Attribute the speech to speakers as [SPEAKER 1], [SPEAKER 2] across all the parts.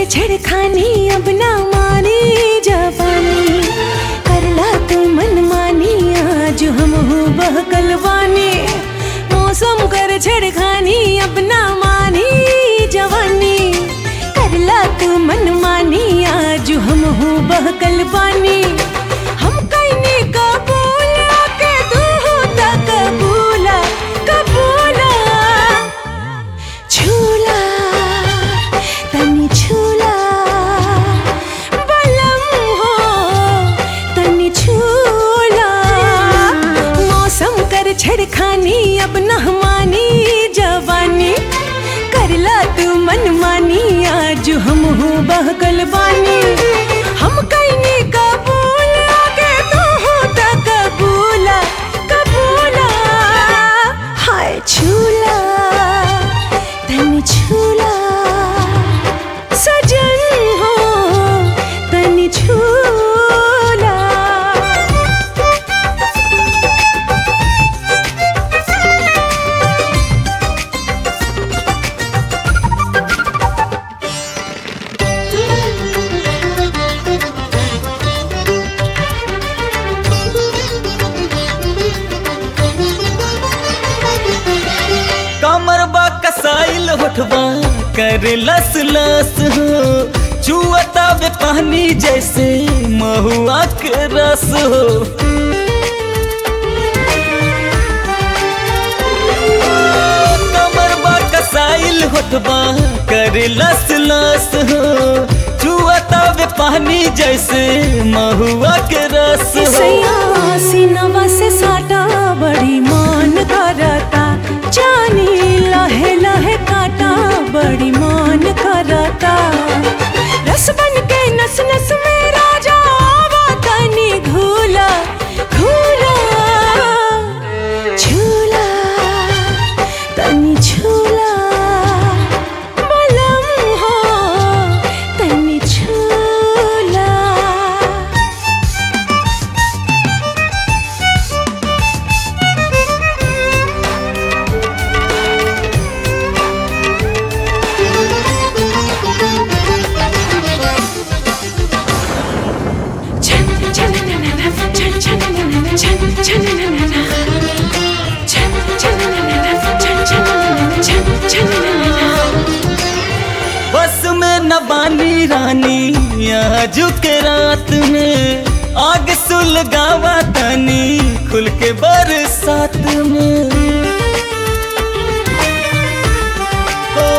[SPEAKER 1] छेड़खानी अब ना मानी जवानी, करला तू मन मानी आज हम हो बहकल बानी। मौसम कर छेड़खानी अब ना मानी जवानी, करला तू मन मानी आज हम हो बहकल बानी। हम कईनी कबूल के तू होता कबूला कबूला, झूला तनी झूला बलम हो तनी झूला। मौसम कर छेड़खानी अब न मानी जवानी, करला तू मन मानी आज हम हो बहकल बानी। हम कईनी कबूल के तू होता कबूला कबूला, हाय झूला तनी झूला सजन हो तनी झूला।
[SPEAKER 2] कमर बा कसाइल होठबा कर लस लस हो, चुअता वे पानी जैसे महुआ के रस हो। कमर बा कसाइल होठबा कर लस लस हो, चुअता वे पानी जैसे महुआ के रस हो।
[SPEAKER 1] सीनवा से साटा बड़ी मान करता, जानी लहे लहे काटा बड़ी मान करता। रस बन के नस नस में राजा आवा तनी घूला घूला, झूला तनी झूला बलम हो तनी झूला।
[SPEAKER 2] बस में न बानी रानी आज के रात में, आग सुलगावा तनी खुल के बरसात में। ओ,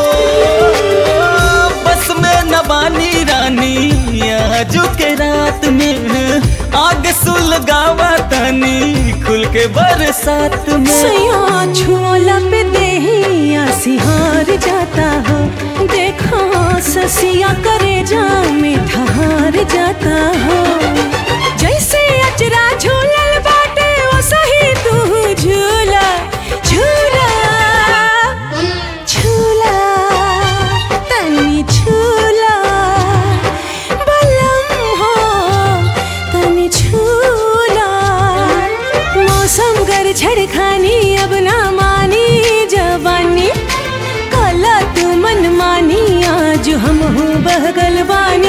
[SPEAKER 2] बस में न बानी रानी आज के रात में, आग सुलगावा तनी खुल के बरसात में।
[SPEAKER 1] सैया झोला पे देहिया सिहार जाता हो, देखो ससिया करे जा में ठहार जाता हो। जैसे अचरा झूलल बाटे वो सही तू झूला झूला झूला तनी झूला बलम हो तनी झूला। मौसम कर छेड़खानी अब ना मानी जवानी, कला तू मन मानी आज हम हो बहकल बानी।